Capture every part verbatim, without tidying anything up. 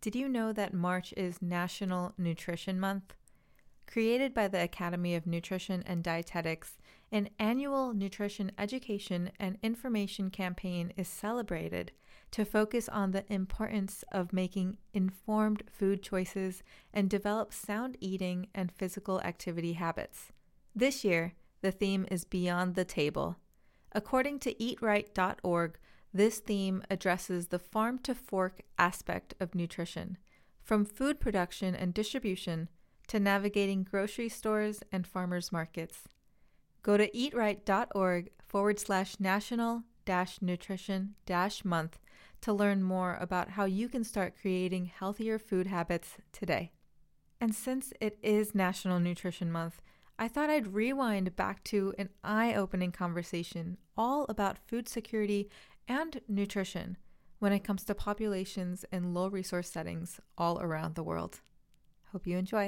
Did you know that March is National Nutrition Month? Created by the Academy of Nutrition and Dietetics, an annual nutrition education and information campaign is celebrated to focus on the importance of making informed food choices and develop sound eating and physical activity habits. This year, the theme is Beyond the Table. According to eat right dot org, this theme addresses the farm-to-fork aspect of nutrition, from food production and distribution to navigating grocery stores and farmers markets. Go to eatright.org forward slash national dash nutrition dash month to learn more about how you can start creating healthier food habits today. And since it is National Nutrition Month, I thought I'd rewind back to an eye-opening conversation all about food security and nutrition when it comes to populations in low-resource settings all around the world. Hope you enjoy.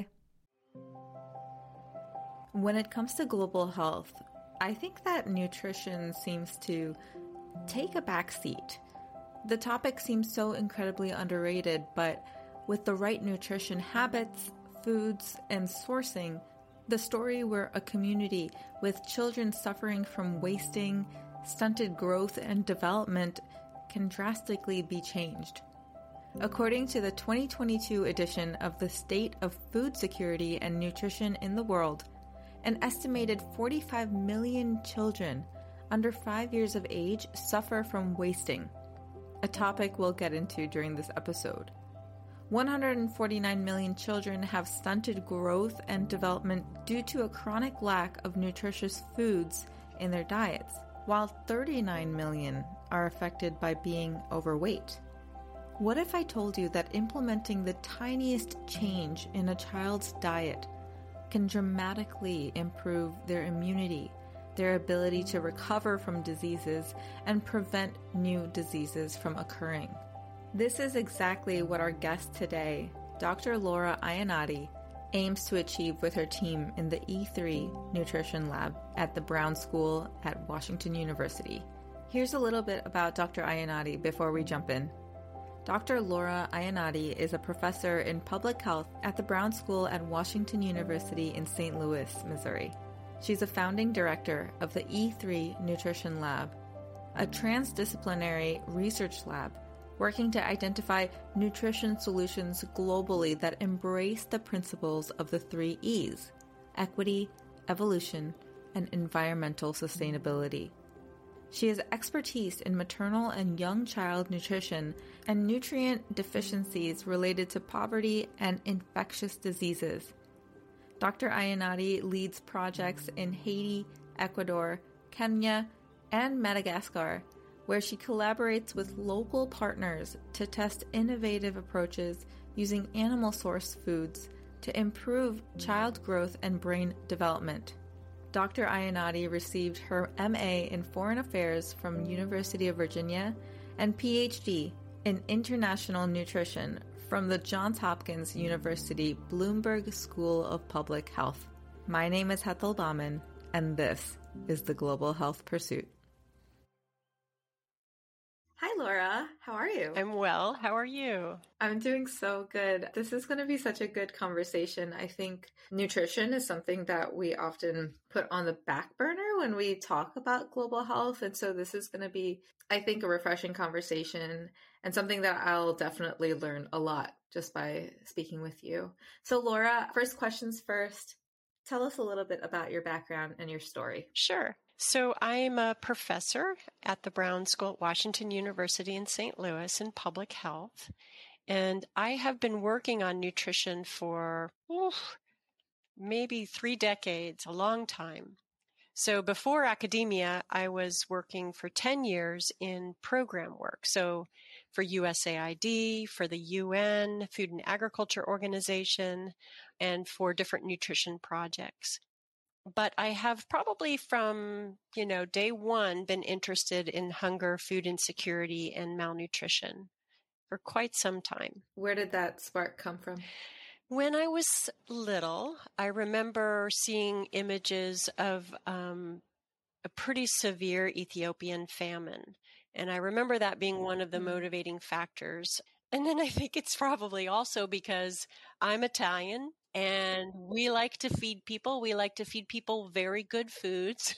When it comes to global health, I think that nutrition seems to take a back seat. The topic seems so incredibly underrated, but with the right nutrition habits, foods, and sourcing, the story where a community with children suffering from wasting, stunted growth, and development can drastically be changed. According to the twenty twenty-two edition of the State of Food Security and Nutrition in the World, an estimated forty-five million children under five years of age suffer from wasting, a topic we'll get into during this episode. one hundred forty-nine million children have stunted growth and development due to a chronic lack of nutritious foods in their diets, while thirty-nine million are affected by being overweight. What if I told you that implementing the tiniest change in a child's diet can dramatically improve their immunity, their ability to recover from diseases, and prevent new diseases from occurring? This is exactly what our guest today, Doctor Laura Iannotti, aims to achieve with her team in the E three Nutrition Lab at the Brown School at Washington University. Here's a little bit about Doctor Iannotti before we jump in. Doctor Laura Iannotti is a professor in public health at the Brown School at Washington University in Saint Louis, Missouri. She's a founding director of the E three Nutrition Lab, a transdisciplinary research lab working to identify nutrition solutions globally that embrace the principles of the three E's: equity, evolution, and environmental sustainability. She has expertise in maternal and young child nutrition and nutrient deficiencies related to poverty and infectious diseases. Doctor Iannotti leads projects in Haiti, Ecuador, Kenya, and Madagascar, where she collaborates with local partners to test innovative approaches using animal-sourced foods to improve child growth and brain development. Doctor Iannotti received her M A in Foreign Affairs from University of Virginia and P H D in International Nutrition from the Johns Hopkins University Bloomberg School of Public Health. My name is Hetal Bauman, and this is the Global Health Pursuit. Hi, Laura. How are you? I'm well. How are you? I'm doing so good. This is going to be such a good conversation. I think nutrition is something that we often put on the back burner when we talk about global health. And so this is going to be, I think, a refreshing conversation and something that I'll definitely learn a lot just by speaking with you. So, Laura, first questions first. Tell us a little bit about your background and your story. Sure. So I'm a professor at the Brown School at Washington University in Saint Louis in public health. And I have been working on nutrition for oof, maybe three decades, a long time. So before academia, I was working for ten years in program work. So for U S A I D, for the U N, Food and Agriculture Organization, and for different nutrition projects. But I have probably from, you know, day one been interested in hunger, food insecurity, and malnutrition for quite some time. Where did that spark come from? When I was little, I remember seeing images of um, a pretty severe Ethiopian famine. And I remember that being one of the motivating factors. And then I think it's probably also because I'm Italian and we like to feed people. We like to feed people very good foods.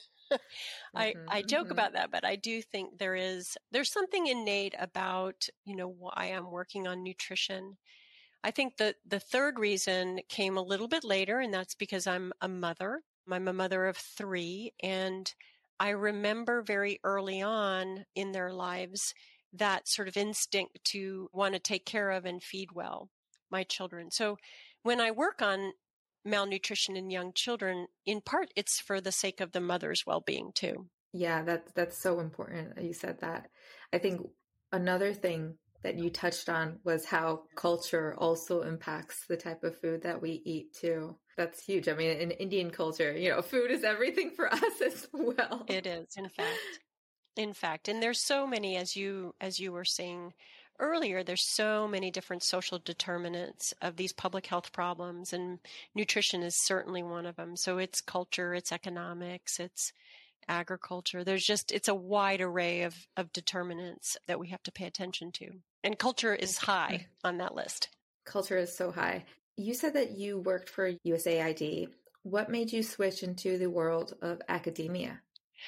I, Mm-hmm, I joke mm-hmm. about that, but I do think there is, there's something innate about, you know, why I'm working on nutrition. I think that the third reason came a little bit later, and that's because I'm a mother. I'm a mother of three, and I remember very early on in their lives that sort of instinct to want to take care of and feed well my children. So when I work on malnutrition in young children, in part, it's for the sake of the mother's well-being too. Yeah, that's that's so important that you said that. I think another thing that you touched on was how culture also impacts the type of food that we eat too. That's huge. I mean, in Indian culture, you know, food is everything for us as well. It is, in fact. In fact, and there's so many, as you as you were saying earlier, there's so many different social determinants of these public health problems, and nutrition is certainly one of them. So it's culture, it's economics, it's agriculture. There's just, it's a wide array of, of determinants that we have to pay attention to. And culture is high on that list. Culture is so high. You said that you worked for U S A I D. What made you switch into the world of academia?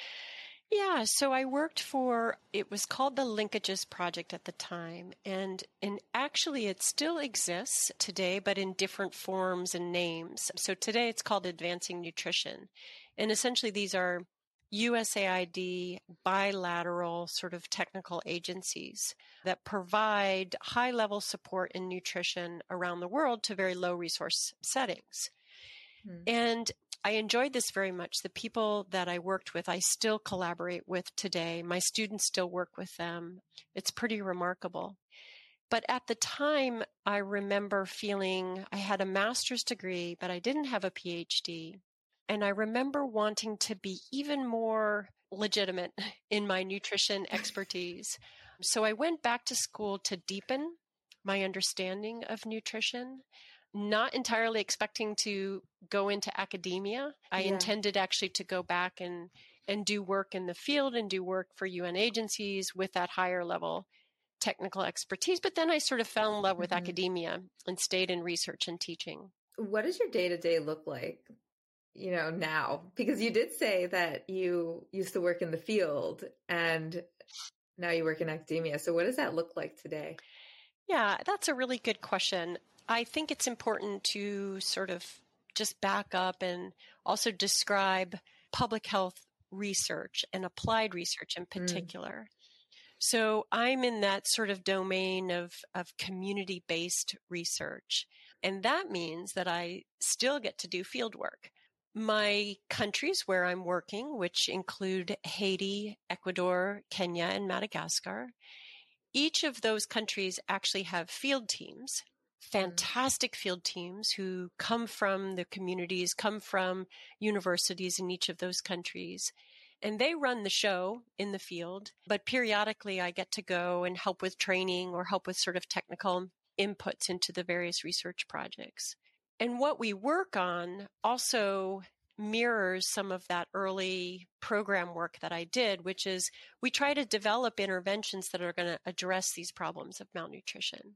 Yeah, so I worked for, it was called the Linkages Project at the time, and and actually it still exists today, but in different forms and names. So today it's called Advancing Nutrition, and essentially these are U S A I D bilateral sort of technical agencies that provide high-level support in nutrition around the world to very low resource settings. Hmm. And I enjoyed this very much. The people that I worked with, I still collaborate with today. My students still work with them. It's pretty remarkable. But at the time, I remember feeling I had a master's degree, but I didn't have a PhD. And I remember wanting to be even more legitimate in my nutrition expertise. So I went back to school to deepen my understanding of nutrition, not entirely expecting to go into academia. I Yeah. intended actually to go back and, and do work in the field and do work for U N agencies with that higher level technical expertise. But then I sort of fell in love with Mhm. academia and stayed in research and teaching. What does your day-to-day look like, you know, now? Because you did say that you used to work in the field and now you work in academia. So what does that look like today? Yeah, that's a really good question. I think it's important to sort of just back up and also describe public health research and applied research in particular. Mm. So I'm in that sort of domain of, of community-based research. And that means that I still get to do field work. My countries where I'm working, which include Haiti, Ecuador, Kenya, and Madagascar, each of those countries actually have field teams, fantastic field teams who come from the communities, come from universities in each of those countries. And they run the show in the field, but periodically I get to go and help with training or help with sort of technical inputs into the various research projects. And what we work on also mirrors some of that early program work that I did, which is we try to develop interventions that are going to address these problems of malnutrition.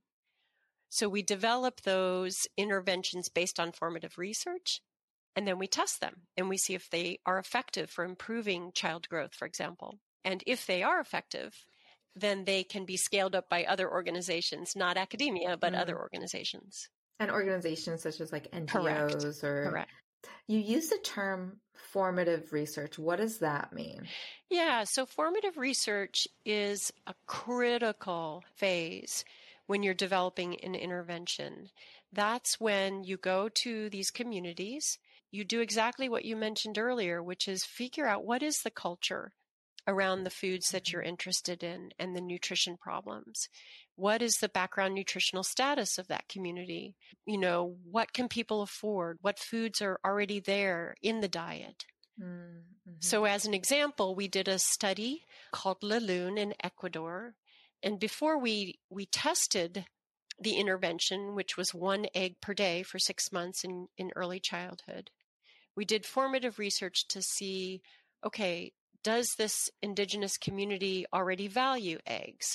So we develop those interventions based on formative research, and then we test them and we see if they are effective for improving child growth, for example. And if they are effective, then they can be scaled up by other organizations, not academia, but mm. other organizations. And organizations such as like N G Os Correct. or... Correct. You use the term formative research. What does that mean? Yeah, so formative research is a critical phase when you're developing an intervention. That's when you go to these communities, you do exactly what you mentioned earlier, which is figure out what is the culture around the foods that you're interested in and the nutrition problems. What is the background nutritional status of that community? You know, what can people afford? What foods are already there in the diet? Mm-hmm. So as an example, we did a study called La Lune in Ecuador. And before we, we tested the intervention, which was one egg per day for six months in, in early childhood, we did formative research to see, okay, does this indigenous community already value eggs?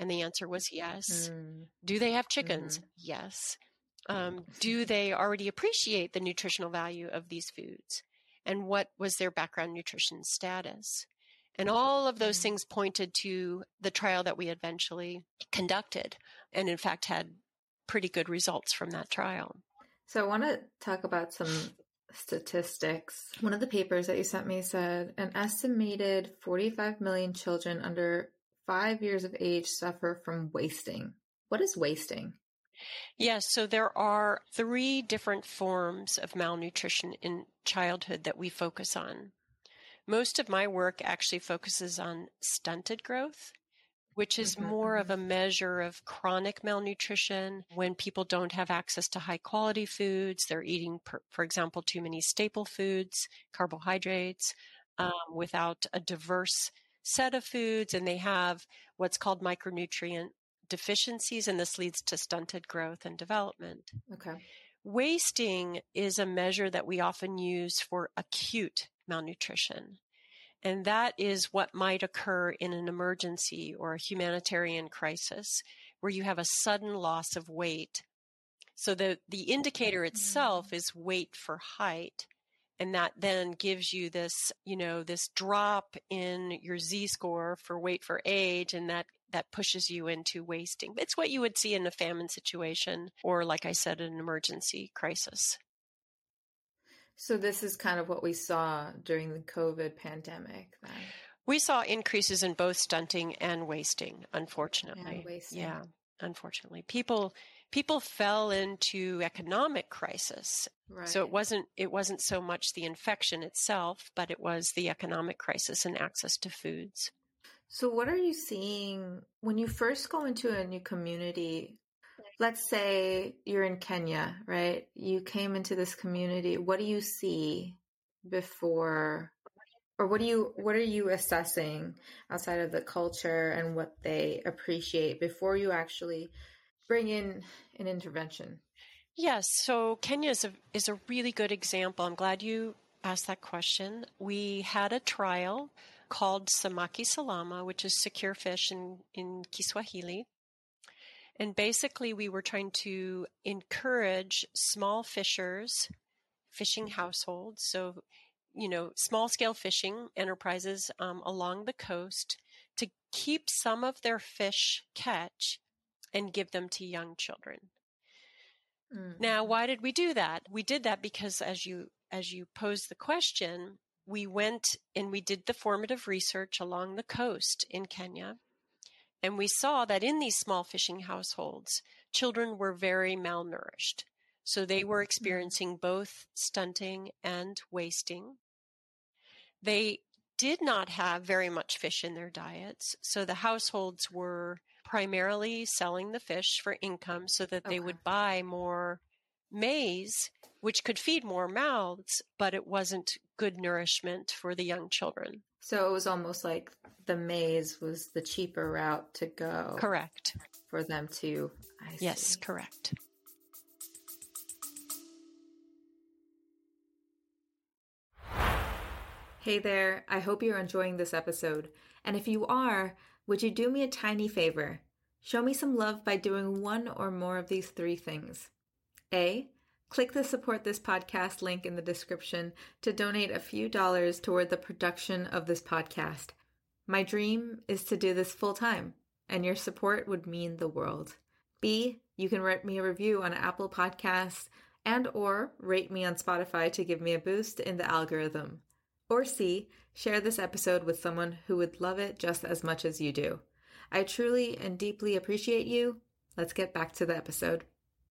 And the answer was yes. Mm. Do they have chickens? Mm-hmm. Yes. Um, do they already appreciate the nutritional value of these foods? And what was their background nutrition status? And all of those things pointed to the trial that we eventually conducted, and in fact had pretty good results from that trial. So I want to talk about some statistics. One of the papers that you sent me said an estimated forty-five million children under five years of age suffer from wasting. What is wasting? Yes, so there are three different forms of malnutrition in childhood that we focus on. Most of my work actually focuses on stunted growth, which is mm-hmm, more mm-hmm. of a measure of chronic malnutrition when people don't have access to high quality foods. They're eating, per, for example, too many staple foods, carbohydrates, um, without a diverse set of foods, and they have what's called micronutrient deficiencies, and this leads to stunted growth and development. Okay. Wasting is a measure that we often use for acute malnutrition. And that is what might occur in an emergency or a humanitarian crisis where you have a sudden loss of weight. So the, the indicator itself mm-hmm. is weight for height. And that then gives you this, you know, this drop in your Z-score for weight for age, and that, that pushes you into wasting. It's what you would see in a famine situation or, like I said, an emergency crisis. So this is kind of what we saw during the COVID pandemic then? We saw increases in both stunting and wasting, unfortunately. And wasting. Yeah, unfortunately. People people fell into economic crisis. Right. So it wasn't it wasn't so much the infection itself, but it was the economic crisis and access to foods. So what are you seeing when you first go into a new community? Let's say you're in Kenya, right? You came into this community. What do you see before, or what do you, what are you assessing outside of the culture and what they appreciate before you actually bring in an intervention? Yes. So Kenya is a, is a really good example. I'm glad you asked that question. We had a trial called Samaki Salama, which is secure fish in, in Kiswahili. And basically, we were trying to encourage small fishers, fishing households, so, you know, small-scale fishing enterprises um, along the coast to keep some of their fish catch and give them to young children. Mm. Now, why did we do that? We did that because, as you as you posed the question, we went and we did the formative research along the coast in Kenya. And we saw that in these small fishing households, children were very malnourished. So they were experiencing both stunting and wasting. They did not have very much fish in their diets. So the households were primarily selling the fish for income so that they okay. would buy more maize, which could feed more mouths, but it wasn't good nourishment for the young children. So it was almost like the maize was the cheaper route to go. Correct. For them to, I see. Yes, correct. Hey there, I hope you're enjoying this episode. And if you are, would you do me a tiny favor? Show me some love by doing one or more of these three things. A, click the support this podcast link in the description to donate a few dollars toward the production of this podcast. My dream is to do this full time, and your support would mean the world. B, you can write me a review on Apple Podcasts and or rate me on Spotify to give me a boost in the algorithm. Or C, share this episode with someone who would love it just as much as you do. I truly and deeply appreciate you. Let's get back to the episode.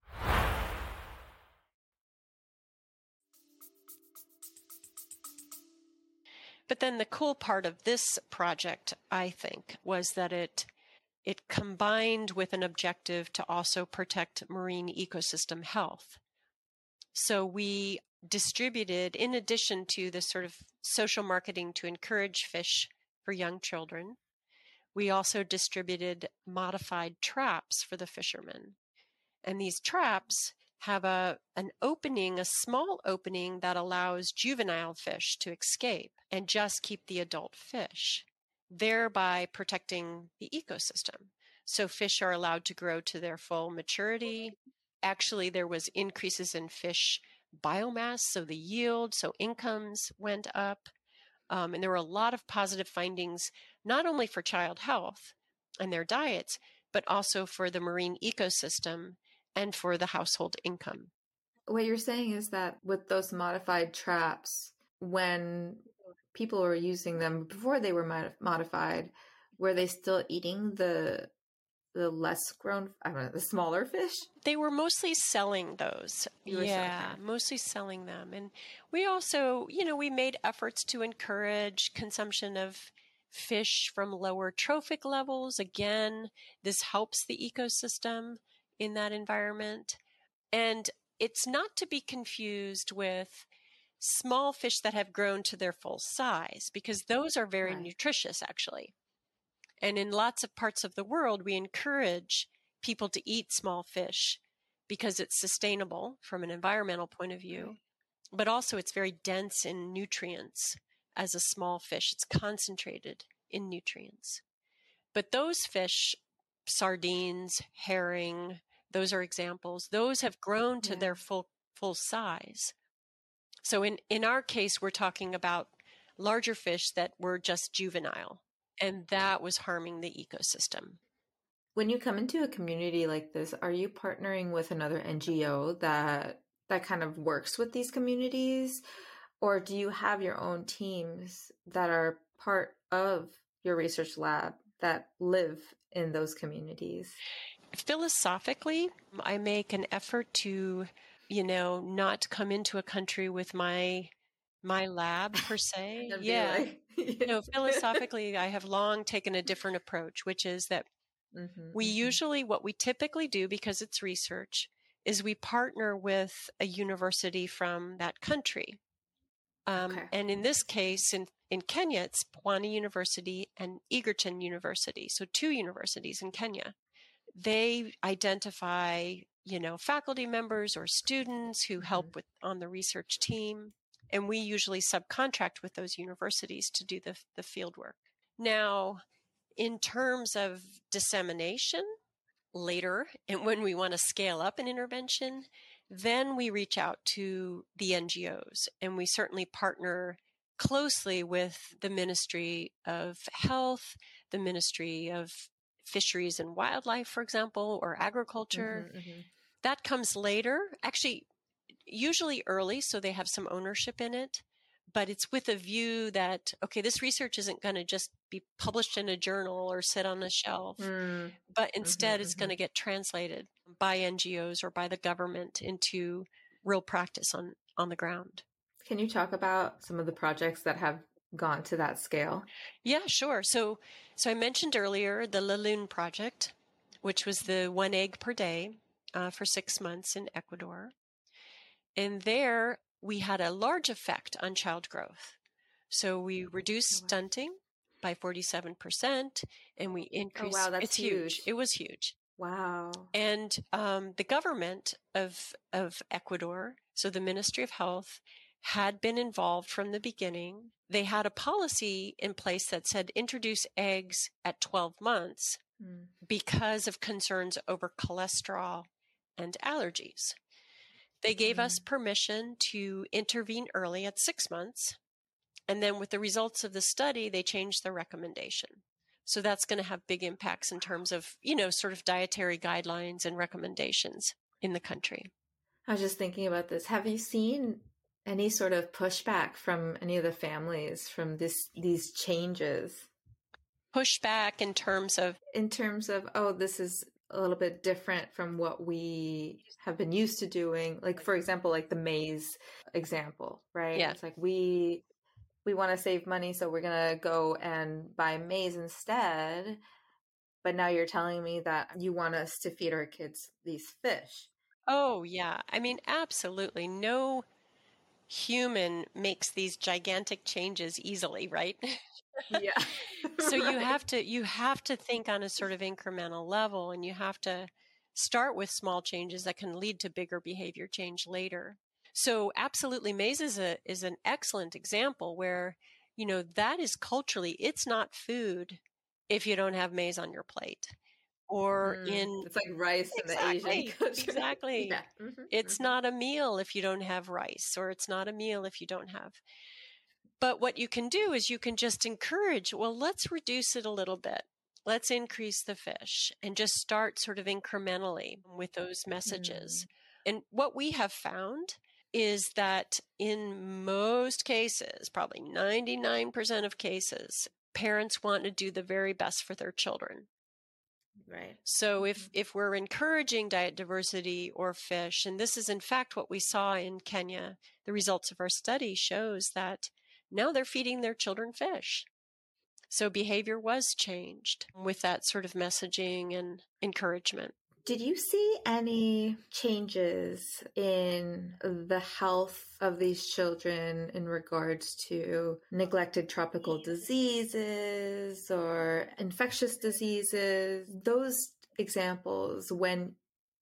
But then the cool part of this project, I think, was that it it combined with an objective to also protect marine ecosystem health. So we distributed, in addition to the sort of social marketing to encourage fish for young children, we also distributed modified traps for the fishermen. And these traps have a an opening, a small opening that allows juvenile fish to escape and just keep the adult fish, thereby protecting the ecosystem. So fish are allowed to grow to their full maturity. Actually, there was increases in fish biomass, so the yield, so incomes went up. Um, and there were a lot of positive findings, not only for child health and their diets, but also for the marine ecosystem and for the household income. What you're saying is that with those modified traps, when people were using them before they were mod- modified, were they still eating the the less grown, I don't know, the smaller fish? They were mostly selling those. You Yeah, selling. mostly selling them. And we also, you know, we made efforts to encourage consumption of fish from lower trophic levels. Again, this helps the ecosystem in that environment. And it's not to be confused with small fish that have grown to their full size, because those are very right. nutritious, actually. And in lots of parts of the world, we encourage people to eat small fish because it's sustainable from an environmental point of view, right. but also it's very dense in nutrients as a small fish. It's concentrated in nutrients. But those fish, sardines, herring, those are examples. Those have grown to yeah. their full full size. So in, in our case, we're talking about larger fish that were just juvenile. And that was harming the ecosystem. When you come into a community like this, are you partnering with another N G O that that kind of works with these communities? Or do you have your own teams that are part of your research lab that live in those communities? Philosophically, I make an effort to, you know, not come into a country with my my lab per se. yeah. Like, yeah. No, philosophically, I have long taken a different approach, which is that mm-hmm, we mm-hmm. usually, what we typically do, because it's research, is we partner with a university from that country. Um, okay. And in this case, in, in Kenya, it's Pwani University and Egerton University. So two universities in Kenya. They identify, you know, faculty members or students who mm-hmm. help with on the research team. And we usually subcontract with those universities to do the, the field work. Now, in terms of dissemination, later, and when we want to scale up an intervention, then we reach out to the N G Os. And we certainly partner closely with the Ministry of Health, the Ministry of Fisheries and Wildlife, for example, or Agriculture. Mm-hmm, mm-hmm. That comes later. Actually, usually early, so they have some ownership in it, but it's with a view that, okay, this research isn't going to just be published in a journal or sit on a shelf, mm. but instead mm-hmm, it's mm-hmm. going to get translated by N G Os or by the government into real practice on, on the ground. Can you talk about some of the projects that have gone to that scale? Yeah, sure. So, so I mentioned earlier the Laloon project, which was the one egg per day uh, for six months in Ecuador. And there we had a large effect on child growth. So we reduced stunting by forty-seven percent and we increased. Oh, wow, that's it's huge. huge. It was huge. Wow. And um, the government of, of Ecuador, so the Ministry of Health, had been involved from the beginning. They had a policy in place that said introduce eggs at twelve months mm. because of concerns over cholesterol and allergies. They gave mm. us permission to intervene early at six months. And then with the results of the study, they changed their recommendation. So that's going to have big impacts in terms of, you know, sort of dietary guidelines and recommendations in the country. I was just thinking about this. Have you seen any sort of pushback from any of the families from this these changes? Pushback in terms of? In terms of, oh, this is a little bit different from what we have been used to doing. Like, for example, like the maize example, right? Yeah. It's like we we want to save money, so we're going to go and buy maize instead. But now you're telling me that you want us to feed our kids these fish. Oh, yeah. I mean, absolutely. No human makes these gigantic changes easily, right? Yeah. So right. you have to you have to think on a sort of incremental level, and you have to start with small changes that can lead to bigger behavior change later. So absolutely, maize is a is an excellent example where, you know, that is culturally, it's not food if you don't have maize on your plate. or Mm, in it's like rice in the Asian exactly, culture. exactly. Yeah. Mm-hmm, It's mm-hmm. not a meal if you don't have rice, or it's not a meal if you don't have. But what you can do is you can just encourage, well, let's reduce it a little bit. Let's increase the fish and just start sort of incrementally with those messages. Mm. And what we have found is that in most cases, probably ninety-nine percent of cases, parents want to do the very best for their children. Right. So if, if we're encouraging diet diversity or fish, and this is in fact what we saw in Kenya, the results of our study shows that now they're feeding their children fish. So behavior was changed with that sort of messaging and encouragement. Did you see any changes in the health of these children in regards to neglected tropical diseases or infectious diseases? Those examples when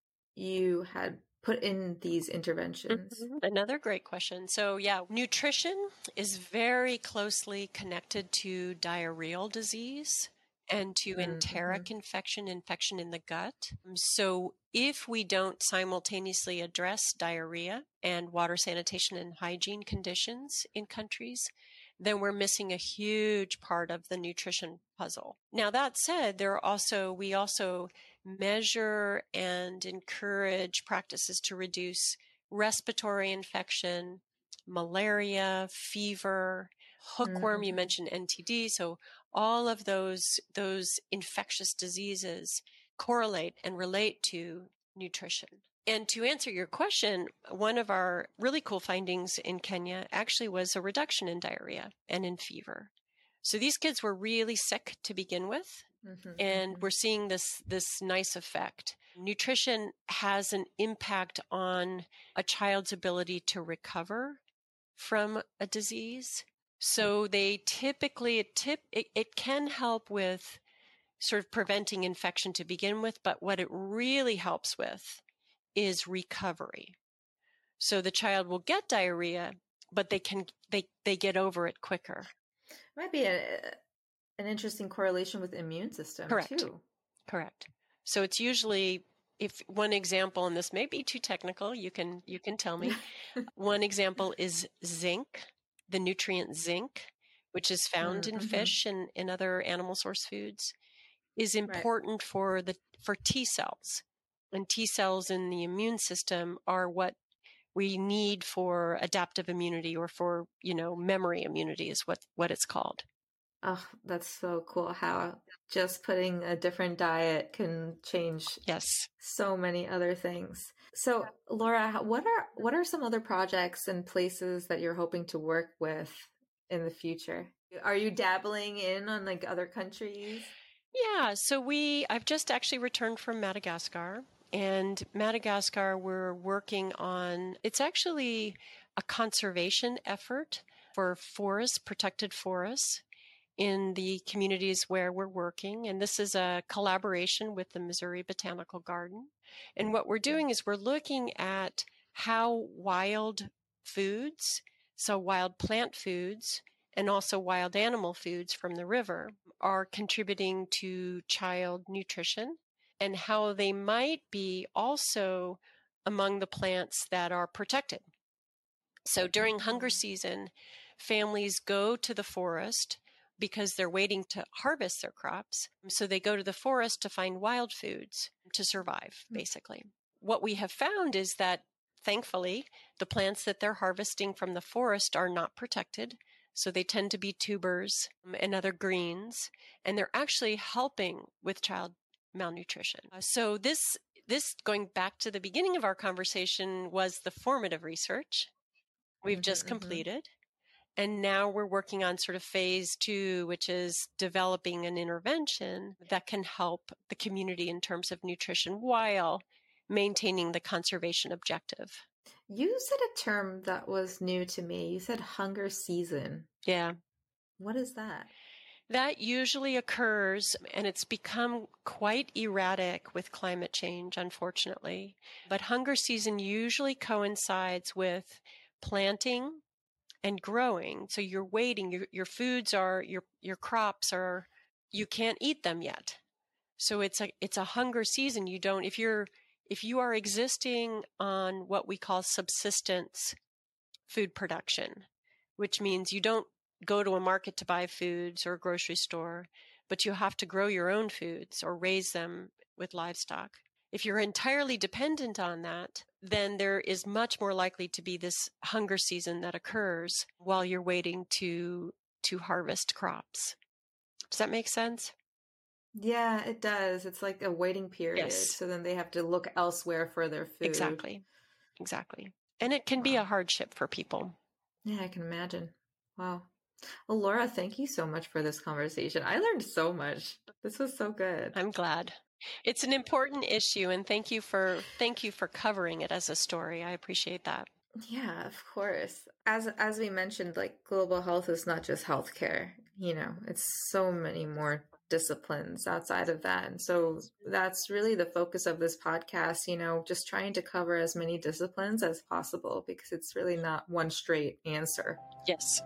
you had put in these interventions? Mm-hmm. Another great question. So yeah, nutrition is very closely connected to diarrheal disease and to Mm-hmm. enteric infection, infection in the gut. So if we don't simultaneously address diarrhea and water sanitation and hygiene conditions in countries, then we're missing a huge part of the nutrition puzzle. Now, that said, there are also, we also measure and encourage practices to reduce respiratory infection, malaria, fever, hookworm. Mm-hmm. You mentioned N T D. So all of those, those infectious diseases correlate and relate to nutrition. And to answer your question, one of our really cool findings in Kenya actually was a reduction in diarrhea and in fever. So these kids were really sick to begin with. Mm-hmm, and mm-hmm. we're seeing this, this nice effect. Nutrition has an impact on a child's ability to recover from a disease. So they typically, it, tip, it, it can help with sort of preventing infection to begin with, but what it really helps with is recovery. So the child will get diarrhea, but they can, they, they get over it quicker. Might be a, an interesting correlation with the immune system. Correct. Too. Correct. So it's usually, if one example, and this may be too technical, you can you can tell me. One example is zinc, the nutrient zinc, which is found mm-hmm. in fish and in other animal source foods, is important right. for the for T cells. And T cells in the immune system are what we need for adaptive immunity, or for, you know, memory immunity is what, what it's called. Oh, that's so cool how just putting a different diet can change yes. so many other things. So, Laura, what are what are some other projects and places that you're hoping to work with in the future? Are you dabbling in on like other countries? Yeah, so we I've just actually returned from Madagascar. And Madagascar, we're working on, it's actually a conservation effort for forests, protected forests in the communities where we're working. And this is a collaboration with the Missouri Botanical Garden. And what we're doing is we're looking at how wild foods, so wild plant foods, and also wild animal foods from the river, are contributing to child nutrition, and how they might be also among the plants that are protected. So during hunger season, families go to the forest because they're waiting to harvest their crops. So they go to the forest to find wild foods to survive, basically. What we have found is that, thankfully, the plants that they're harvesting from the forest are not protected. So they tend to be tubers and other greens, and they're actually helping with child malnutrition. So this, this going back to the beginning of our conversation, was the formative research we've mm-hmm, just completed. Mm-hmm. And now we're working on sort of phase two, which is developing an intervention that can help the community in terms of nutrition while maintaining the conservation objective. You said a term that was new to me. You said hunger season. Yeah. What is that? That usually occurs, and it's become quite erratic with climate change, unfortunately. But hunger season usually coincides with planting and growing. So you're waiting, your, your foods are, your, your crops are, you can't eat them yet. So it's a it's a hunger season. You don't if you're if you are existing on what we call subsistence food production, which means you don't go to a market to buy foods or a grocery store, but you have to grow your own foods or raise them with livestock. If you're entirely dependent on that, then there is much more likely to be this hunger season that occurs while you're waiting to to harvest crops. Does that make sense? Yeah, it does. It's like a waiting period. Yes. So then they have to look elsewhere for their food. Exactly. Exactly. And it can Wow. be a hardship for people. Yeah, I can imagine. Wow. Well, Laura, thank you so much for this conversation. I learned so much. This was so good. I'm glad. It's an important issue, and thank you for thank you for covering it as a story. I appreciate that. Yeah, of course. As as we mentioned, like global health is not just healthcare. You know, it's so many more disciplines outside of that. And so that's really the focus of this podcast, you know, just trying to cover as many disciplines as possible because it's really not one straight answer. Yes.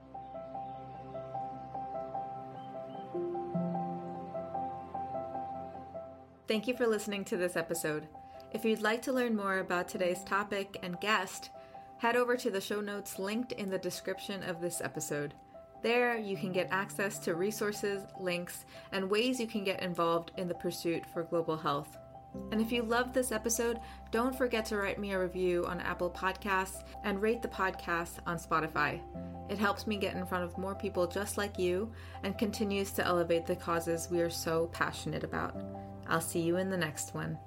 Thank you for listening to this episode. If you'd like to learn more about today's topic and guest, head over to the show notes linked in the description of this episode. There, you can get access to resources, links, and ways you can get involved in the pursuit for global health. And if you loved this episode, don't forget to write me a review on Apple Podcasts and rate the podcast on Spotify. It helps me get in front of more people just like you and continues to elevate the causes we are so passionate about. I'll see you in the next one.